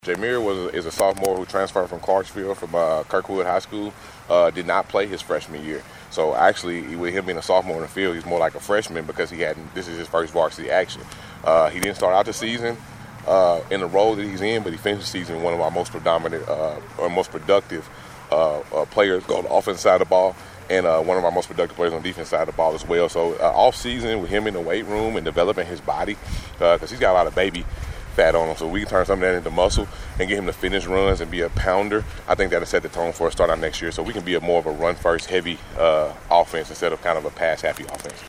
Jameer is a sophomore who transferred from Clarksville from Kirkwood High School. Did not play his freshman year. So actually, with him being a sophomore in the field, he's more like a freshman because this is his first varsity action. He didn't start out the season in the role that he's in, but he finished the season one of our most predominant or most productive players on the offensive side of the ball, and one of our most productive players on the defense side of the ball as well. So off season with him in the weight room and developing his body, because he's got a lot of baby fat on him, so we can turn some of that into muscle and get him to finish runs and be a pounder. I think that'll set the tone for us start out next year, so we can be more of a run-first heavy offense instead of kind of a pass-happy offense.